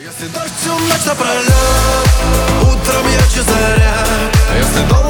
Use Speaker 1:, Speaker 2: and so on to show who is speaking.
Speaker 1: Если дождь всю ночь напролет, утром ярче заря. Если долго